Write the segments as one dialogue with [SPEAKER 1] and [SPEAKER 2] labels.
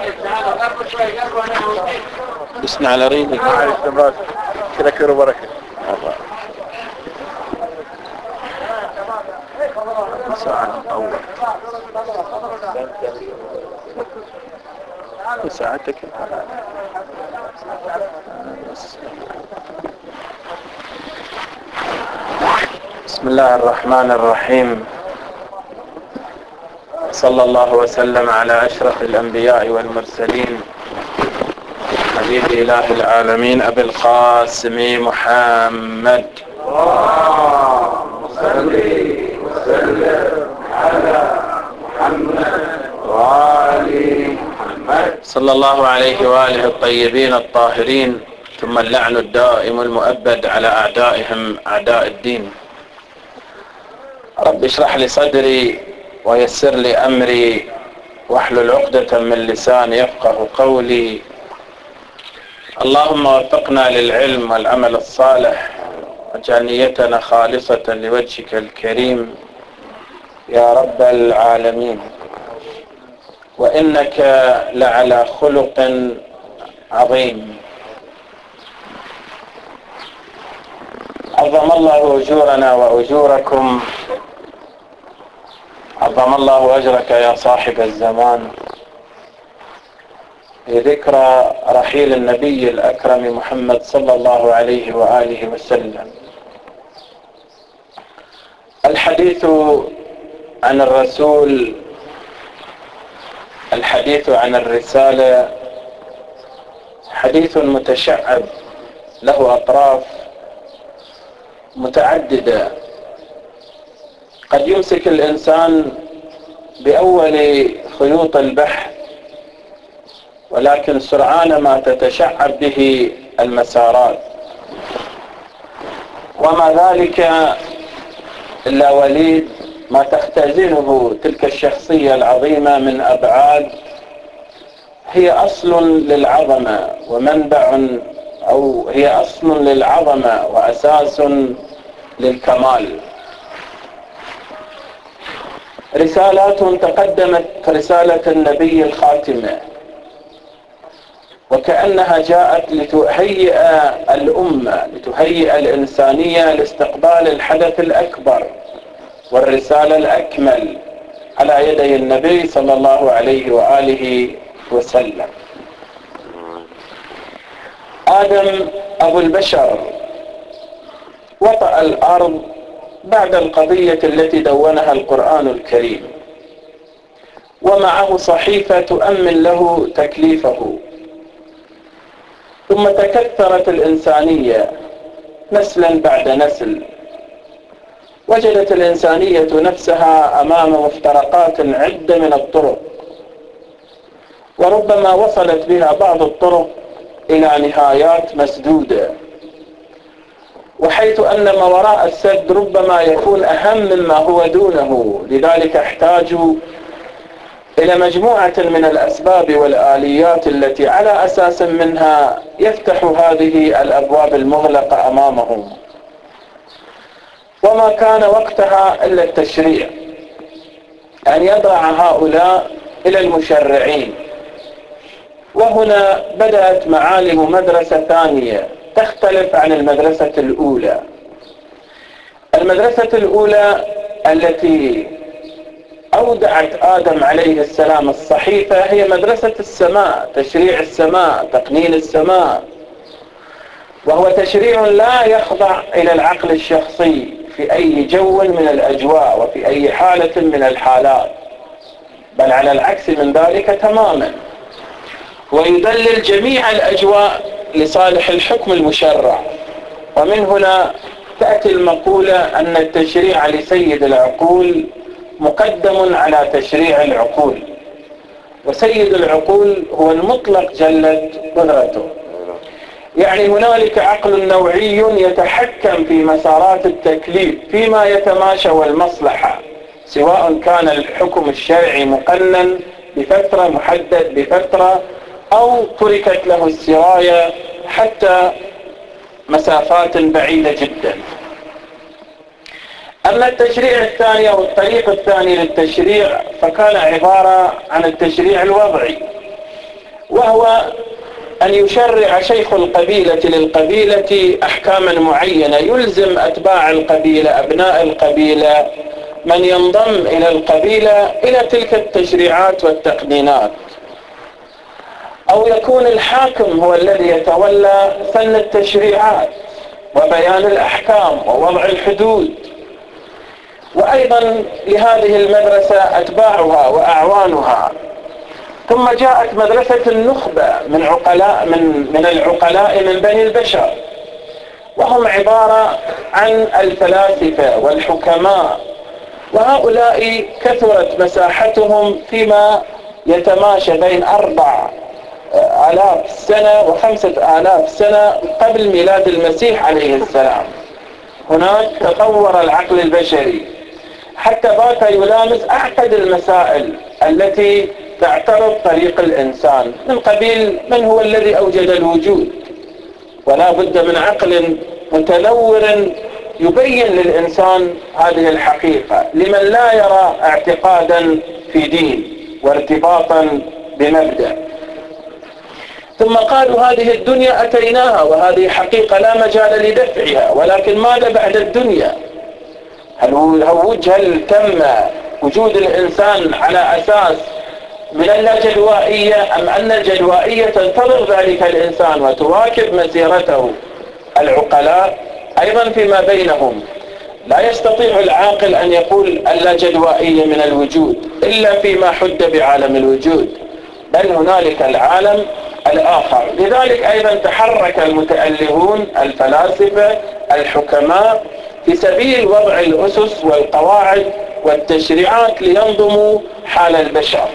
[SPEAKER 1] بسنا على ريني
[SPEAKER 2] كده خير وبركة.
[SPEAKER 1] ساعة أول ساعتك. بسم الله الرحمن الرحيم. صلى الله وسلم على أشرف الأنبياء والمرسلين حبيب إله العالمين أبي القاسم محمد.
[SPEAKER 3] اللهم صل وسلم على محمد وآل محمد
[SPEAKER 1] صلى الله عليه وآله الطيبين الطاهرين، ثم اللعن الدائم المؤبد على أعدائهم أعداء الدين. رب اشرح لي صدري ويسر لي أمري واحلل عقدة من لساني يفقه قولي. اللهم وفقنا للعلم والعمل الصالح واجعل نيتنا خالصة لوجهك الكريم يا رب العالمين. وإنك لعلى خلق عظيم. عظم الله أجورنا وأجوركم، عظم الله أجرك يا صاحب الزمان، لذكرى رحيل النبي الأكرم محمد صلى الله عليه وآله وسلم. الحديث عن الرسول، الحديث عن الرسالة حديث متشعب له أطراف متعددة. قد يمسك الإنسان بأول خيوط البحث، ولكن سرعان ما تتشعب به المسارات، وما ذلك إلا وليد ما تختزنه تلك الشخصية العظيمة من أبعاد هي أصل للعظمة ومنبع، أو هي أصل للعظمة وأساس للكمال. رسالات تقدمت رسالة النبي الخاتمة، وكأنها جاءت لتهيئ الأمة، لتهيئ الإنسانية لاستقبال الحدث الأكبر والرسالة الأكمل على يدي النبي صلى الله عليه وآله وسلم. آدم أبو البشر وطأ الأرض بعد القضية التي دونها القرآن الكريم، ومعه صحيفة تؤمن له تكليفه. ثم تكثرت الإنسانية نسلا بعد نسل، وجدت الإنسانية نفسها أمام مفترقات عدة من الطرق، وربما وصلت بها بعض الطرق إلى نهايات مسدودة، وحيث أن ما وراء السد ربما يكون أهم مما هو دونه. لذلك احتاجوا إلى مجموعة من الأسباب والآليات التي على أساس منها يفتح هذه الأبواب المغلقة أمامهم. وما كان وقتها إلا التشريع، أن يضع هؤلاء إلى المشرعين. وهنا بدأت معالم مدرسة ثانية تختلف عن المدرسة الأولى. المدرسة الأولى التي أودعت آدم عليه السلام الصحيفة هي مدرسة السماء، تشريع السماء، تقنين السماء، وهو تشريع لا يخضع إلى العقل الشخصي في أي جو من الأجواء وفي أي حالة من الحالات، بل على العكس من ذلك تماما، ويدلل جميع الأجواء لصالح الحكم المشرع. ومن هنا تأتي المقولة أن التشريع لسيد العقول مقدم على تشريع العقول، وسيد العقول هو المطلق جلت قدرته. يعني هنالك عقل نوعي يتحكم في مسارات التكليف فيما يتماشى والمصلحة، سواء كان الحكم الشرعي مقنن بفترة محدد بفترة، أو تركت له السراية حتى مسافات بعيدة جدا. أما التشريع الثاني أو الطريق الثاني للتشريع فكان عبارة عن التشريع الوضعي، وهو أن يشرع شيخ القبيلة للقبيلة أحكاما معينة يلزم أتباع القبيلة أبناء القبيلة من ينضم إلى القبيلة إلى تلك التشريعات والتقنينات، أو يكون الحاكم هو الذي يتولى فن التشريعات وبيان الأحكام ووضع الحدود. وأيضا لهذه المدرسة أتباعها وأعوانها. ثم جاءت مدرسة النخبة من العقلاء من بني البشر، وهم عبارة عن الفلاسفة والحكماء، وهؤلاء كثرت مساحتهم فيما يتماشى بين 4000 سنة و5000 سنة قبل ميلاد المسيح عليه السلام. هناك تطور العقل البشري حتى بات يلامس أعقد المسائل التي تعترض طريق الإنسان، من قبيل من هو الذي أوجد الوجود، ولا بد من عقل متنور يبين للإنسان هذه الحقيقة لمن لا يرى اعتقادا في دين وارتباطا بمبدأ. ثم قالوا هذه الدنيا أتيناها وهذه حقيقة لا مجال لدفعها، ولكن ماذا بعد الدنيا؟ هل تم وجود الإنسان على أساس من اللجدوائية، أم أن الجدوائية تنتظر ذلك الإنسان وتواكب مسيرته؟ العقلاء أيضا فيما بينهم لا يستطيع العاقل أن يقول اللجدوائية من الوجود إلا فيما حد بعالم الوجود، بل هنالك العالم الآخر. لذلك أيضا تحرك المتألهون الفلاسفة الحكماء في سبيل وضع الأسس والقواعد والتشريعات لينظموا حال البشر.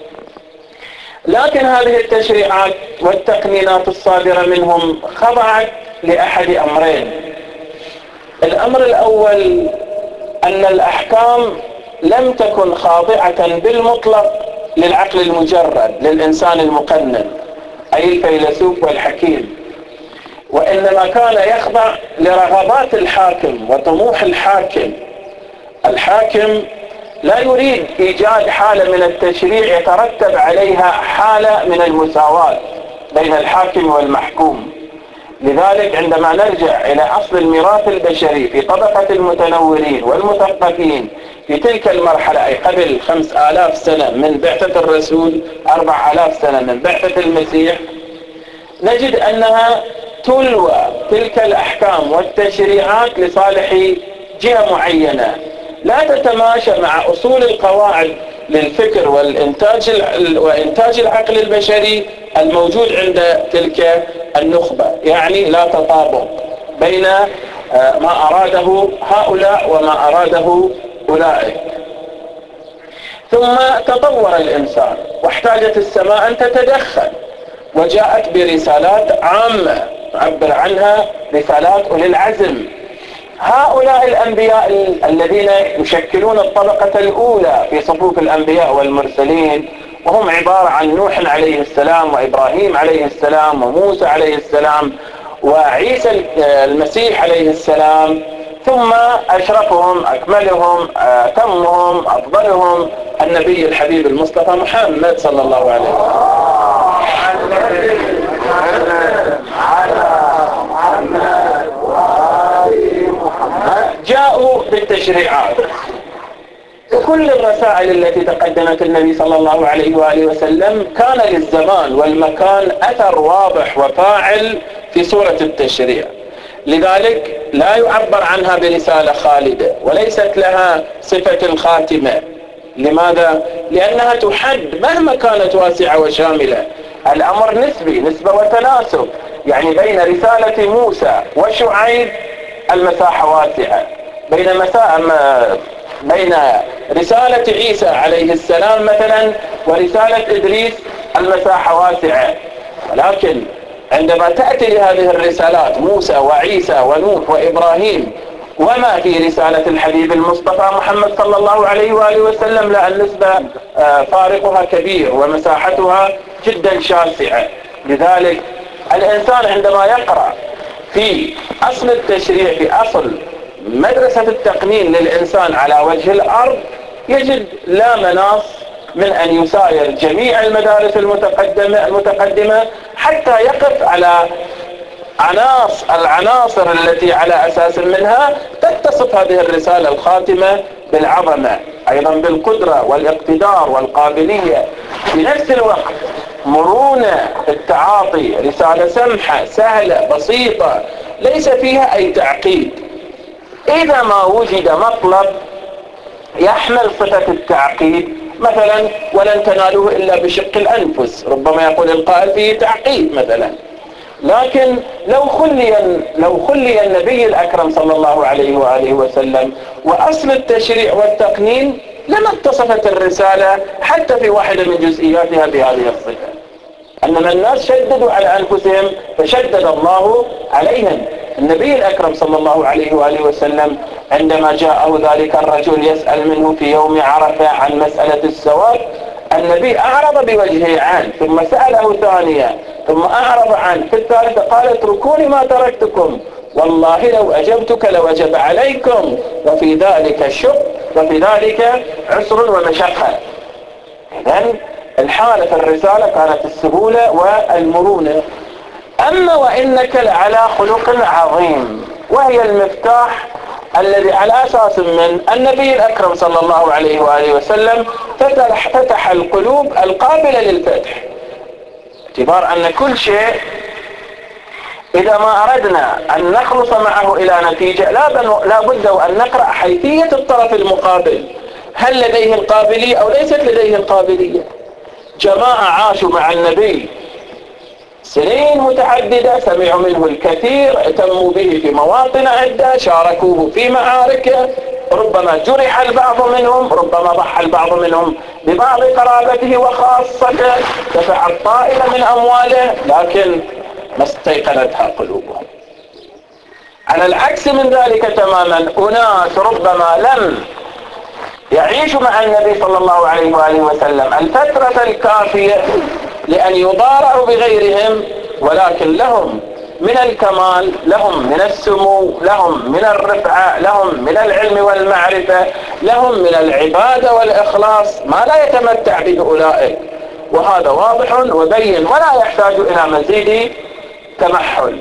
[SPEAKER 1] لكن هذه التشريعات والتقنينات الصادرة منهم خضعت لأحد أمرين. الأمر الأول أن الأحكام لم تكن خاضعة بالمطلق للعقل المجرد للإنسان المقنن أي الفيلسوف والحكيم، وإنما كان يخضع لرغبات الحاكم وطموح الحاكم. الحاكم لا يريد إيجاد حالة من التشريع يترتب عليها حالة من المساواة بين الحاكم والمحكوم. لذلك عندما نرجع إلى أصل الميراث البشري في طبقة المتنورين والمثقفين في تلك المرحلة، أي قبل 5000 سنة من بعثة الرسول، 4000 سنة من بعثة المسيح، نجد أنها تلوى تلك الأحكام والتشريعات لصالح جهة معينة لا تتماشى مع أصول القواعد للفكر وإنتاج العقل البشري الموجود عند تلك النخبة. يعني لا تطابق بين ما أراده هؤلاء وما أراده أولئك. ثم تطور الإنسان واحتاجت السماء أن تتدخل، وجاءت برسالات عامة تعبر عنها رسالات أولي العزم. هؤلاء الأنبياء الذين يشكلون الطبقة الأولى في صفوف الأنبياء والمرسلين، وهم عبارة عن نوح عليه السلام وإبراهيم عليه السلام وموسى عليه السلام وعيسى المسيح عليه السلام، ثم أشرفهم أكملهم أتمهم أفضلهم النبي الحبيب المصطفى محمد صلى الله عليه وسلم. جاءوا بالتشريعات. كل الرسائل التي تقدمت النبي صلى الله عليه وآله وسلم كان للزمان والمكان أثر واضح وفاعل في صورة التشريع، لذلك لا يعبر عنها برسالة خالدة وليست لها صفة الخاتمة. لماذا؟ لأنها تحد مهما كانت واسعة وشاملة. الأمر نسبي، نسبة وتناسب، يعني بين رسالة موسى وشعيب المساحة واسعة، بين رسالة عيسى عليه السلام مثلا ورسالة إدريس المساحة واسعة. ولكن عندما تأتي لهذه الرسالات موسى وعيسى ونوح وإبراهيم وما في رسالة الحبيب المصطفى محمد صلى الله عليه وآله وسلم، لا، النسبة فارقها كبير ومساحتها جدا شاسعة. لذلك الإنسان عندما يقرأ في أصل التشريع، في أصل مدرسة التقنين للإنسان على وجه الأرض، يجد لا مناص من أن يساير جميع المدارس المتقدمة حتى يقف على العناصر التي على أساس منها تتصف هذه الرسالة الخاتمة بالعظمة، أيضا بالقدرة والاقتدار والقابلية، في نفس الوقت مرونة التعاطي، رسالة سمحة سهلة بسيطة ليس فيها أي تعقيد. إذا ما وجد مطلب يحمل صفة التعقيد مثلا ولن تنالوه إلا بشق الأنفس، ربما يقول القائل فيه تعقيد مثلا، لكن لو خلي النبي الأكرم صلى الله عليه وآله وسلم وأصل التشريع والتقنين لما اتصفت الرسالة حتى في واحدة من جزئياتها بهذه الصفة. أنما الناس شددوا على أنفسهم فشدد الله عليهم. النبي الأكرم صلى الله عليه وآله وسلم عندما جاءه ذلك الرجل يسأل منه في يوم عرفة عن مسألة السواد، النبي أعرض بوجهه عنه، ثم سأله ثانية، ثم أعرض عنه، في الثالثة قال اتركوني ما تركتكم، والله لو أجبتك لوجب عليكم، وفي ذلك شق وفي ذلك عسر ومشقة. إذن الحالة في الرسالة كانت السهولة والمرونة. أما وإنك لعلى خلق عظيم، وهي المفتاح الذي على أساس من النبي الأكرم صلى الله عليه وآله وسلم فتح القلوب القابلة للفتح، اعتبار أن كل شيء إذا ما أردنا أن نخلص معه إلى نتيجة لا بد وأن نقرأ حيثية الطرف المقابل، هل لديه القابلية أو ليست لديه القابلية. جماعة عاشوا مع النبي سنين متعددة، سمعوا منه الكثير، اهتموا به في مواطن عدة، شاركوه في معاركه، ربما جرح البعض منهم، ربما ضحى البعض منهم ببعض قرابته وخاصته، دفع الطائلة من أمواله، لكن ما استيقنتها قلوبهم. على العكس من ذلك تماما أناس ربما لم يعيشوا مع النبي صلى الله عليه وآله وسلم الفترة الكافية لأن يضارعوا بغيرهم، ولكن لهم من الكمال، لهم من السمو، لهم من الرفعة، لهم من العلم والمعرفة، لهم من العبادة والإخلاص ما لا يتمتع به أولئك، وهذا واضح وبين ولا يحتاج إلى مزيد تمحل.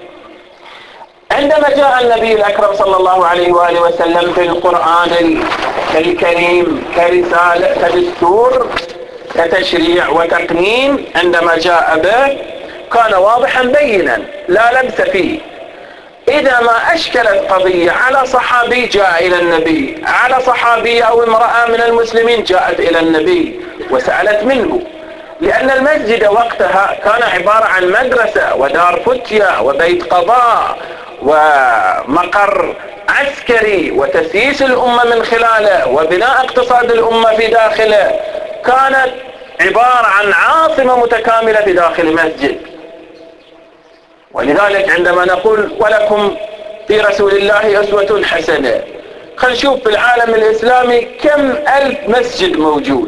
[SPEAKER 1] عندما جاء النبي الأكرم صلى الله عليه وآله وسلم بالقرآن الكريم كرسالة كدستور كتشريع وتقنين، عندما جاء به كان واضحا بينا لا لبس فيه. إذا ما أشكلت قضية على صحابي جاء إلى النبي، على صحابي أو امرأة من المسلمين جاءت إلى النبي وسألت منه، لأن المسجد وقتها كان عبارة عن مدرسة ودار فتية وبيت قضاء ومقر عسكري وتسييس الأمة من خلاله وبناء اقتصاد الأمة في داخله، كانت عبارة عن عاصمة متكاملة في داخل مسجد. ولذلك عندما نقول ولكم في رسول الله أسوة حسنة، خلينا نشوف في العالم الإسلامي كم ألف مسجد موجود،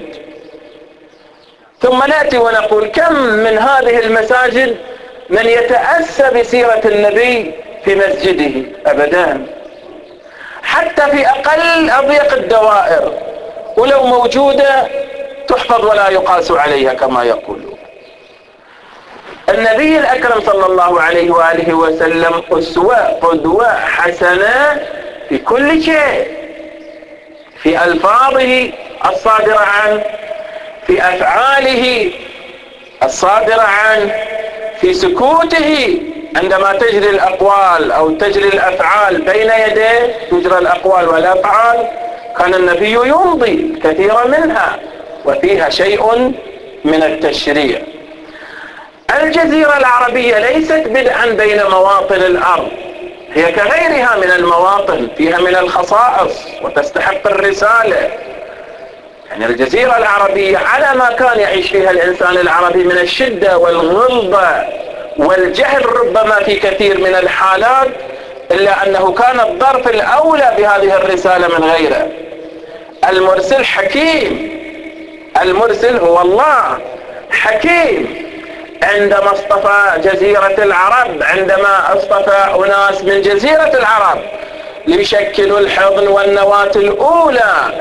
[SPEAKER 1] ثم نأتي ونقول كم من هذه المساجد من يتأسى بسيرة النبي في مسجده. أبدا، حتى في أضيق الدوائر ولو موجودة تحفظ ولا يقاس عليها كما يقولون. النبي الأكرم صلى الله عليه وآله وسلم أسوة قدوة حسنة في كل شيء، في ألفاظه الصادرة عنه، في أفعاله الصادرة عنه، في سكوته عندما تجري الأقوال أو تجري الأفعال بين يديه، تجرى الأقوال والأفعال، كان النبي يمضي كثيرا منها وفيها شيء من التشريع. الجزيرة العربية ليست بدعا بين مواطن الأرض، هي كغيرها من المواطن فيها من الخصائص وتستحق الرسالة. يعني الجزيرة العربية على ما كان يعيش فيها الإنسان العربي من الشدة والغلظة والجهل ربما في كثير من الحالات، إلا أنه كان الظرف الأولى بهذه الرسالة من غيره. المرسل حكيم، المرسل هو الله حكيم. عندما اصطفى جزيرة العرب، عندما اصطفى أناس من جزيرة العرب ليشكلوا الحضن والنواة الأولى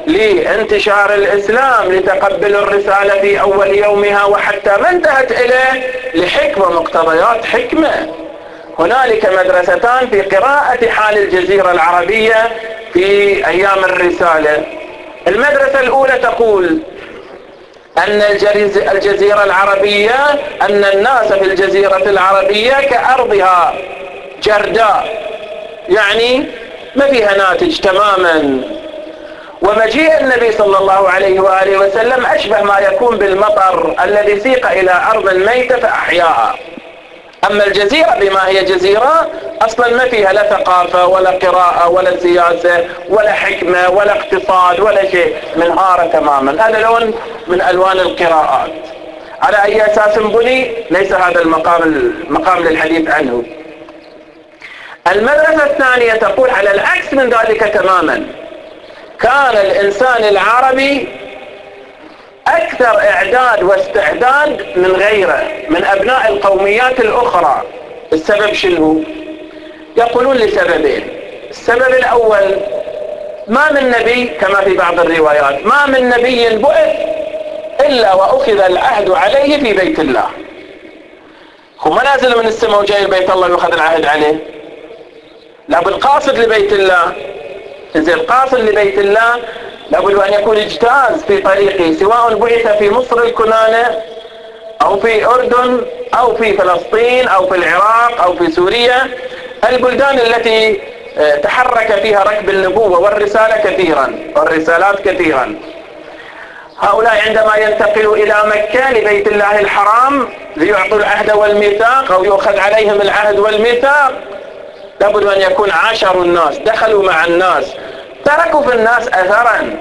[SPEAKER 1] لانتشار الإسلام لتقبل الرسالة في أول يومها وحتى ما انتهت إليه لحكمة مقتضيات حكمة. هنالك مدرستان في قراءة حال الجزيرة العربية في أيام الرسالة. المدرسة الأولى تقول أن الجزيرة العربية، أن الناس في الجزيرة العربية كأرضها جرداء، يعني ما فيها ناتج تماما، ومجيء النبي صلى الله عليه وآله وسلم أشبه ما يكون بالمطر الذي سيق إلى أرض ميتة فأحياها. أما الجزيرة بما هي جزيرة أصلا ما فيها لا ثقافة ولا قراءة ولا سياسة ولا حكمة ولا اقتصاد ولا شيء، منهارة تماما. هذا لون من ألوان القراءات. على أي أساس بني؟ ليس هذا المقام للحديث عنه. المدرسة الثانية تقول على العكس من ذلك تماما. كان الإنسان العربي أكثر إعداد واستعداد من غيره من أبناء القوميات الأخرى. السبب شنو؟ يقولون لسببين. السبب الأول، ما من نبي كما في بعض الروايات، ما من نبي بعث إلا وأخذ العهد عليه في بيت الله. هو ما نازل من السماء وجاي لبيت الله ويأخذ العهد عليه، لابد قاصد لبيت الله. إذا القاصد لبيت الله لابد أن يكون اجتاز في طريقه، سواء بعث في مصر الكنانة أو في أردن أو في فلسطين أو في العراق أو في سوريا، البلدان التي تحرك فيها ركب النبوة والرسالة كثيرا والرسالات كثيرا. هؤلاء عندما ينتقلوا إلى مكة لبيت الله الحرام ليعطوا العهد والميثاق أو يؤخذ عليهم العهد والميثاق، لابد أن يكون عاشروا الناس، دخلوا مع الناس، تركوا في الناس أثرا.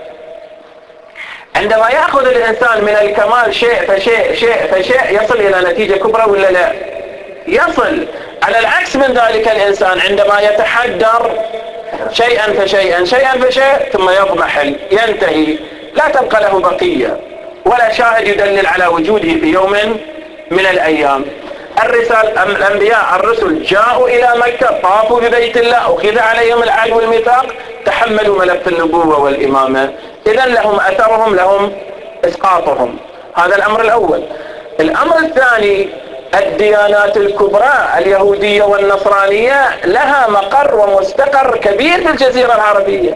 [SPEAKER 1] عندما يأخذ الإنسان من الكمال شيء فشيء شيء فشيء يصل إلى نتيجة كبرى ولا لا؟ يصل. على العكس من ذلك الإنسان عندما يتحدر شيئا فشيئا شيئا فشيء ثم يضمحل ينتهي، لا تبقى له بقية ولا شاهد يدلل على وجوده في يوم من الأيام. الأنبياء الرسل جاءوا إلى مكة، طافوا ببيت الله، أخذ عليهم العهد والميثاق، تحملوا ملف النبوة والإمامة، إذن لهم أثرهم، لهم إسقاطهم. هذا الأمر الأول. الأمر الثاني، الديانات الكبرى اليهودية والنصرانية لها مقر ومستقر كبير في الجزيرة العربية.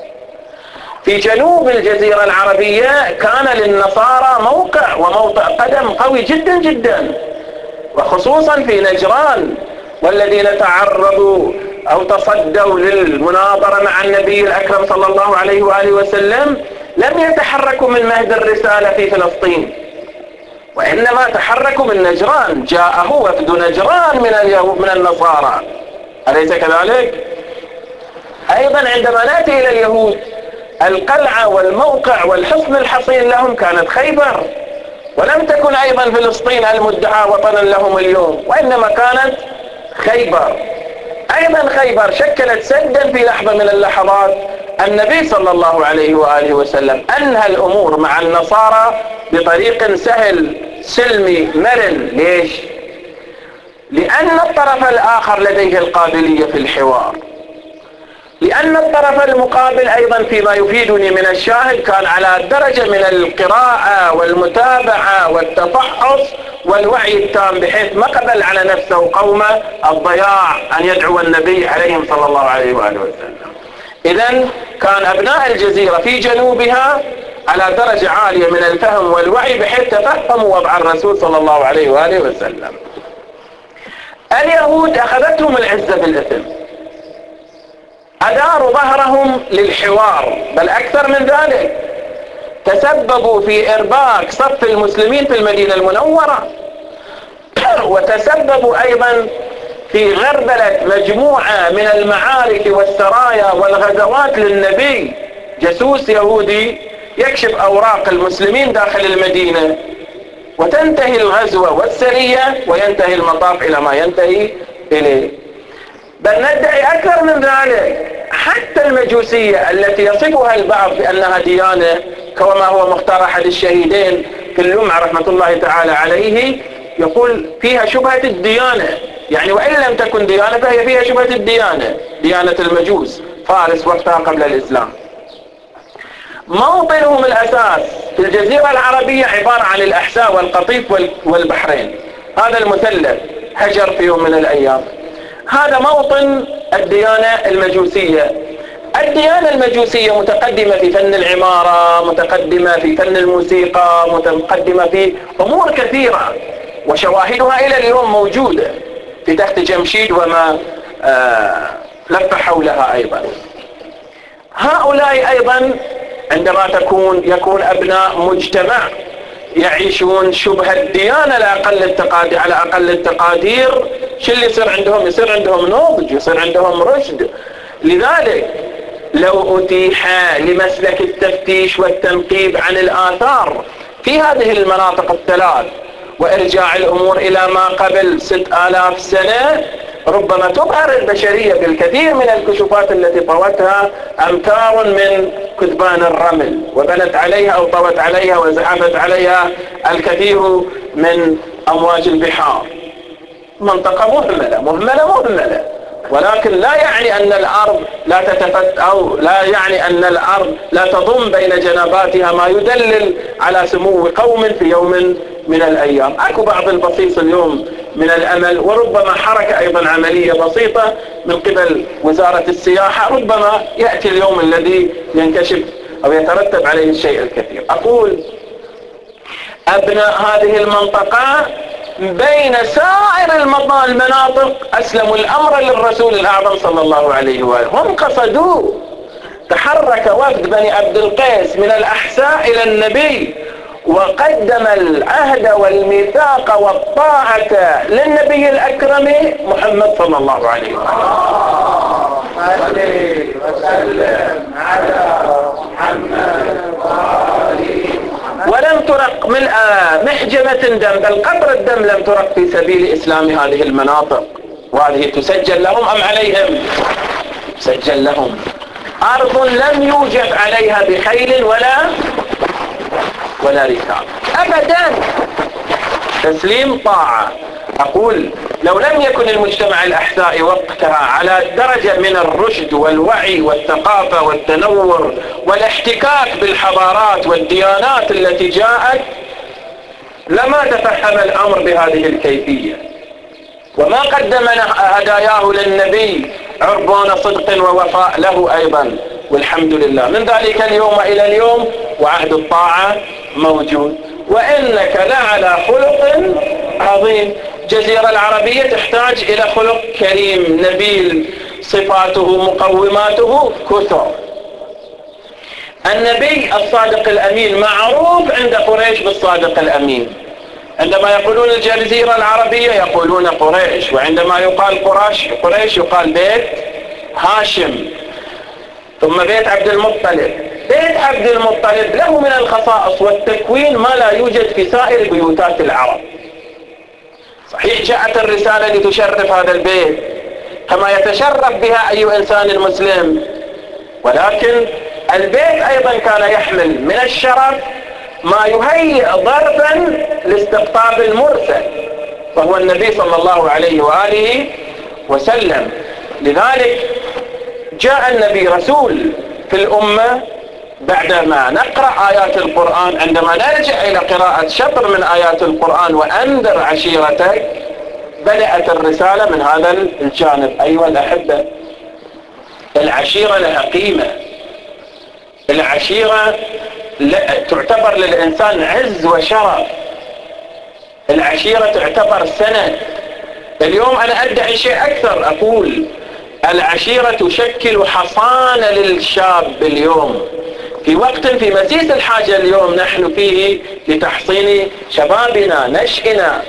[SPEAKER 1] في جنوب الجزيرة العربية كان للنصارى موقع وموطئ قدم قوي جدا جدا، وخصوصا في نجران، والذين تعرضوا أو تصدوا للمناظرة مع النبي الأكرم صلى الله عليه وآله وسلم لم يتحركوا من مهد الرسالة في فلسطين، وإنما تحركوا من نجران. جاءه وفد نجران من النصارى، أليس كذلك؟ أيضا عندما نأتي إلى اليهود، القلعة والموقع والحصن الحصين لهم كانت خيبر، ولم تكن أيضا فلسطين المدعى وطنا لهم اليوم، وإنما كانت خيبر. أيضا خيبر شكلت سدا في لحظة من اللحظات. النبي صلى الله عليه وآله وسلم أنهى الأمور مع النصارى بطريق سهل سلمي مرن. ليش؟ لأن الطرف الآخر لديه القابلية في الحوار، لأن الطرف المقابل أيضا فيما يفيدني من الشاهد كان على درجة من القراءة والمتابعة والتفحص والوعي التام، بحيث ما قبل على نفسه وقومه الضياع أن يدعو النبي عليهم صلى الله عليه وآله وسلم. إذن كان أبناء الجزيرة في جنوبها على درجة عالية من الفهم والوعي، بحيث تفهموا وضع الرسول صلى الله عليه وآله وسلم. اليهود أخذتهم العزة بالإثم، أداروا ظهرهم للحوار، بل أكثر من ذلك تسببوا في إرباك صف المسلمين في المدينة المنورة، وتسببوا أيضا في غربلة مجموعة من المعارك والسرايا والغزوات للنبي. جاسوس يهودي يكشف أوراق المسلمين داخل المدينة، وتنتهي الغزوة والسرية وينتهي المطاف إلى ما ينتهي إليه. بل ندعي أكثر من ذلك، حتى المجوسية التي يصفها البعض بأنها ديانة، كما هو مختار أحد الشهيدين في اللمعة رحمة الله تعالى عليه، يقول فيها شبهة الديانة، يعني وإن لم تكن ديانة فهي فيها شبهة الديانة، ديانة المجوس فارس وقتها قبل الإسلام. موطنهم الأساس في الجزيرة العربية عبارة عن الأحساء والقطيف والبحرين. هذا المثلث هجر في يوم من الأيام. هذا موطن الديانة المجوسية. الديانة المجوسية متقدمة في فن العمارة، متقدمة في فن الموسيقى، متقدمة في أمور كثيرة، وشواهدها إلى اليوم موجودة في تخت جمشيد وما لف حولها أيضا. هؤلاء أيضا عندما يكون أبناء مجتمع يعيشون شبه الديانة على أقل التقادير، شو اللي يصير عندهم؟ يصير عندهم نضج، يصير عندهم رشد. لذلك لو أتيح لمسلك التفتيش والتنقيب عن الآثار في هذه المناطق الثلاث وإرجاع الأمور إلى ما قبل 6000 سنة، ربما تبهر البشرية بالكثير من الكشوفات التي طوتها أمتار من كثبان الرمل وبنت عليها أو طوت عليها وزحفت عليها الكثير من أمواج البحار. منطقة مهملة، ولكن لا يعني أن الأرض لا تتفت أو لا يعني أن الأرض لا تضم بين جنباتها ما يدلل على سمو قوم في يوم من الأيام. أكو بعض البصيص اليوم من الأمل، وربما حركة أيضا عملية بسيطة من قبل وزارة السياحة، ربما يأتي اليوم الذي ينكشف أو يترتب عليه الشيء الكثير. أقول أبناء هذه المنطقة بين سائر المناطق أسلموا الأمر للرسول الأعظم صلى الله عليه وآله. هم قصدوا، تحرك وفد بني عبد القيس من الأحساء إلى النبي وقدم العهد والميثاق والطاعة للنبي الأكرم محمد صلى الله عليه
[SPEAKER 3] وسلم على محمد
[SPEAKER 1] ولم ترق من محجمة دم، بل قطرة الدم لم ترق في سبيل إسلام هذه المناطق. وهذه تسجل لهم أم عليهم؟ تسجل لهم. أرض لم يوجد عليها بخيل ولا ركاب أبدا، تسليم طاعة. أقول لو لم يكن المجتمع الأحسائي وقتها على درجة من الرشد والوعي والثقافة والتنور والاحتكاك بالحضارات والديانات التي جاءت، لما تفهم الأمر بهذه الكيفية، وما قدم هداياه للنبي عربون صدق ووفاء له أيضا، والحمد لله من ذلك اليوم إلى اليوم وعهد الطاعة موجود. وإنك لعلى خلق عظيم. الجزيرة العربية تحتاج إلى خلق كريم نبيل، صفاته مقوماته كثر. النبي الصادق الأمين معروف عند قريش بالصادق الأمين. عندما يقولون الجزيرة العربية يقولون قريش، وعندما يقال قريش يقال بيت هاشم، ثم بيت عبد المطلب. بيت عبد المطلب له من الخصائص والتكوين ما لا يوجد في سائر بيوتات العرب. صحيح جاءت الرسالة لتشرف هذا البيت كما يتشرف بها أي إنسان مسلم، ولكن البيت أيضا كان يحمل من الشرف ما يهيئ ضربا لاستقطاب المرسل، وهو النبي صلى الله عليه وآله وسلم. لذلك جاء النبي رسول في الأمة. بعدما نقرأ آيات القرآن، عندما نرجع إلى قراءة شطر من آيات القرآن وأنذر عشيرتك، بدأت الرسالة من هذا الجانب. أيها الأحبة، العشيرة لها قيمة. العشيرة تعتبر للإنسان عز وشرف. العشيرة تعتبر سند. اليوم أنا أدعي شيء أكثر، أقول العشيرة تشكل حصانة للشاب اليوم في وقت في مسيس الحاجة اليوم نحن فيه لتحصين شبابنا نشئنا.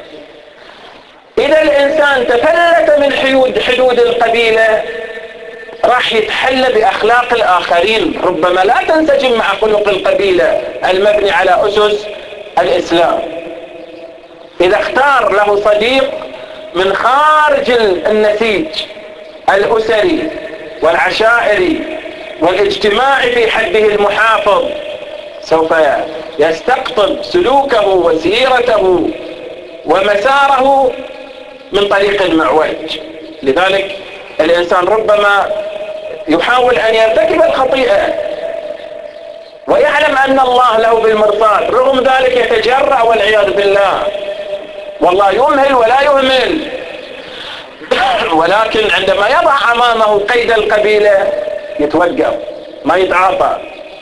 [SPEAKER 1] إذا الإنسان تفلت من حدود القبيلة راح يتحلى بأخلاق الآخرين، ربما لا تنسجم مع خلق القبيلة المبني على أسس الإسلام. إذا اختار له صديق من خارج النسيج الأسري والعشائري والاجتماعي في حده المحافظ، سوف يستقطب سلوكه وسيرته ومساره من طريق المعوج. لذلك الإنسان ربما يحاول أن يرتكب الخطيئة ويعلم أن الله له بالمرصاد، رغم ذلك يتجرأ والعياذ بالله. والله يمهل ولا يهمل، ولكن عندما يضع أمامه قيد القبيلة يتوقف، ما يتعاطى.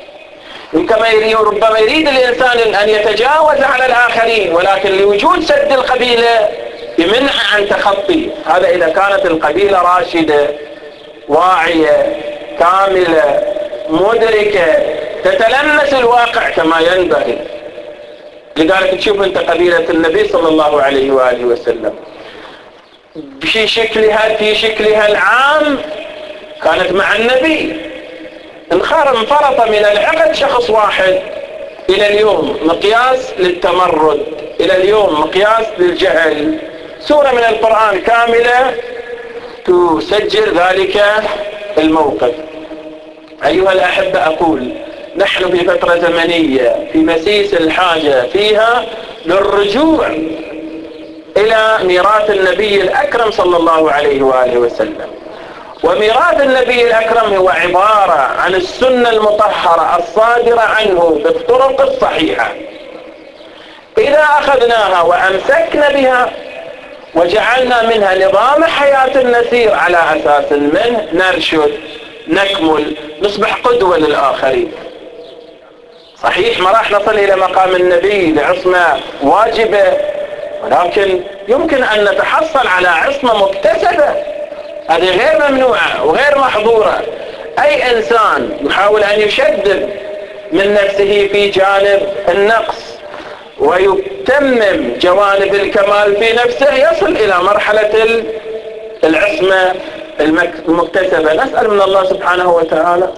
[SPEAKER 1] ربما يريد الإنسان أن يتجاوز على الآخرين، ولكن لوجود سد القبيلة يمنع عن تخطي. هذا إذا كانت القبيلة راشدة واعية كاملة مدركة تتلمس الواقع كما ينبغي. لذلك تشوف أنت قبيلة النبي صلى الله عليه وآله وسلم في شكلها العام كانت مع النبي. انفرط من العقد شخص واحد، إلى اليوم مقياس للتمرد، إلى اليوم مقياس للجهل. سورة من القرآن كاملة تسجل ذلك الموقف. أيها الأحبة، أقول نحن في فترة زمنية في مسيس الحاجة فيها للرجوع إلى ميراث النبي الأكرم صلى الله عليه وآله وسلم. وميراث النبي الأكرم هو عبارة عن السنة المطهرة الصادرة عنه بالطرق الصحيحة. إذا أخذناها وأمسكنا بها وجعلنا منها نظام حياة نسير على أساس منه نرشد، نكمل، نصبح قدوة للآخرين. صحيح ما راح نصل إلى مقام النبي لعصمة واجبة، ولكن يمكن أن نتحصل على عصمة مكتسبة، هذه غير ممنوعة وغير محظورة. أي إنسان يحاول أن يشدد من نفسه في جانب النقص ويتمم جوانب الكمال في نفسه يصل إلى مرحلة العصمة المكتسبة. نسأل من الله سبحانه وتعالى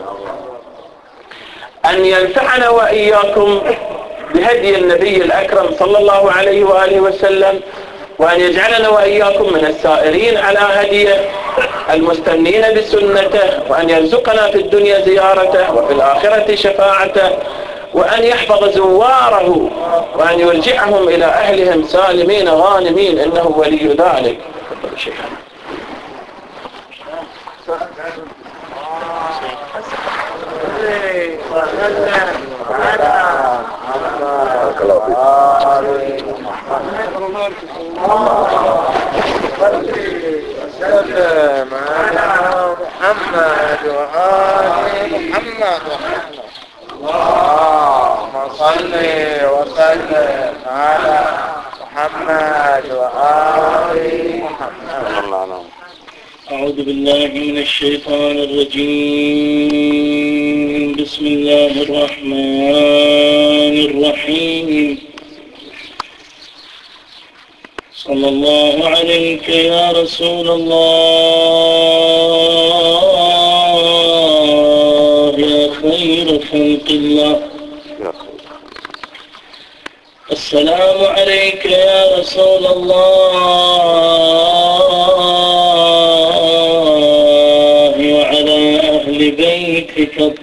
[SPEAKER 1] أن ينفعنا وإياكم بهدي النبي الأكرم صلى الله عليه وآله وسلم، وأن يجعلنا وإياكم من السائرين على هديه المستنين بسنته، وأن يرزقنا في الدنيا زيارته وفي الآخرة شفاعته، وأن يحفظ زواره، وأن يرجعهم إلى أهلهم سالمين غانمين، إنه ولي ذلك.
[SPEAKER 3] وسلم على محمد وآل محمد. اللهم صل وسلم على محمد وآل محمد.
[SPEAKER 4] أعوذ بالله من الشيطان الرجيم. بسم الله الرحمن الرحيم. صلى الله عليك يا رسول الله يا خير خلق الله. السلام عليك يا رسول الله وعلى أهل بيتك